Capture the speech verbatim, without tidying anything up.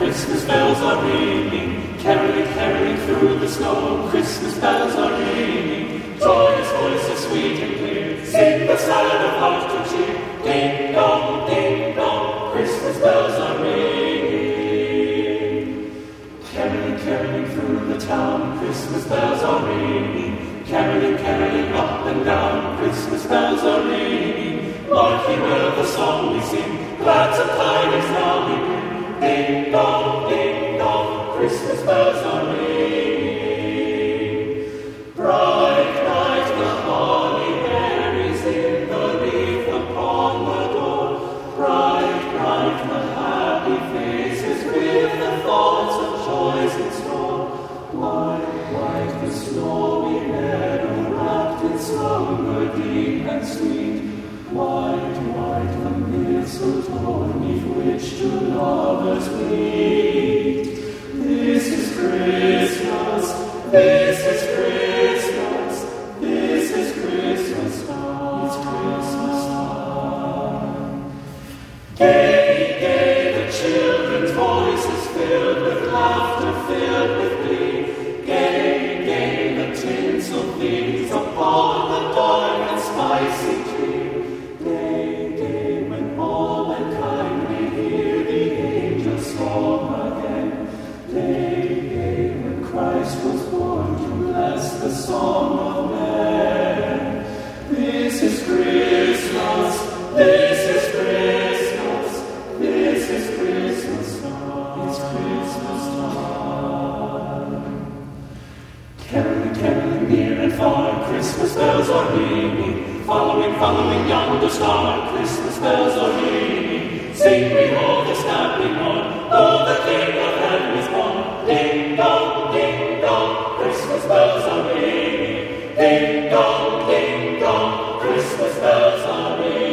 Christmas bells are ringing, caroling, caroling through the snow. Christmas bells are ringing, joyous voices sweet and clear, sing the sad of heart to cheer. Ding dong, ding dong, Christmas bells are ringing. Caroling, caroling through the town, Christmas bells are ringing, caroling, caroling up and down, Christmas bells are ringing. Marking well the song we sing, glad some tidings now we bring. Ding dong, ding dong, Christmas bells are ringing. Bright, bright the holly berries in the leaf upon the door. Bright, bright the happy faces with the thoughts of joys in store. White, white the snowy meadow wrapped in slumber deep and sweet. White, white the mistletoe neath which two lovers meet. This is Christmas, this is Christmas, this is Christmas time, it's Christmas time. Gay, gay the children's voices filled with laughter, filled with glee. Gay, gay the tinsel things upon the dark and spicy tree. Christ was born to bless the song of men. This is Christmas, this is Christmas, this is Christmas time, it's Christmas time. Caroling, caroling near and far, Christmas bells are ringing, following, following yonder star, Christmas bells are ringing. Sing we all the snapping on, oh the King of Heaven is born. Ding dong, ding dong, Christmas bells are ringing. Ding dong, ding dong, Christmas bells are ringing.